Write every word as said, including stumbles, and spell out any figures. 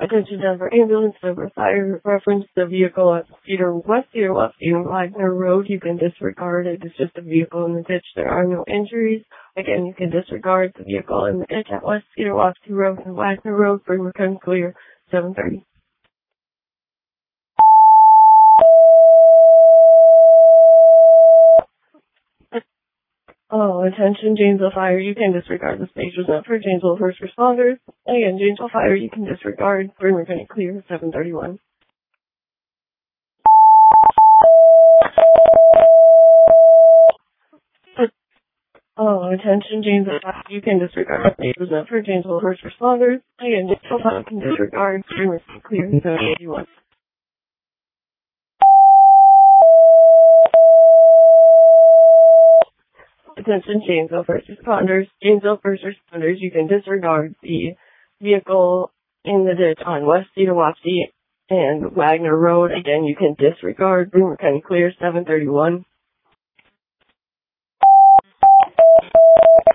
Attention Denver ambulance over fire. Reference the vehicle at Cedar West Cedar West Cedar Wagner Road. You can disregard it. It's just a vehicle in the ditch. There are no injuries. Again, you can disregard the vehicle in the ditch at West Cedar West Road and Wagner Road. Bring County clear. seven thirty. Oh, attention, Janesville Fire, you can disregard. The stage was not for Janesville first responders. Again, Janesville Fire, you can disregard. Bring County clear. seven thirty-one. Oh, attention, Janesville Fire, you can disregard. The stage was not for Janesville first responders. Again, Janesville Fire, you can disregard. Bring County clear. seven eighty-one. Attention, Janesville first responders. Janesville first responders, you can disregard the vehicle in the ditch on West Cedar Wapsie and Wagner Road. Again, you can disregard. Boomer County clear. seven thirty-one.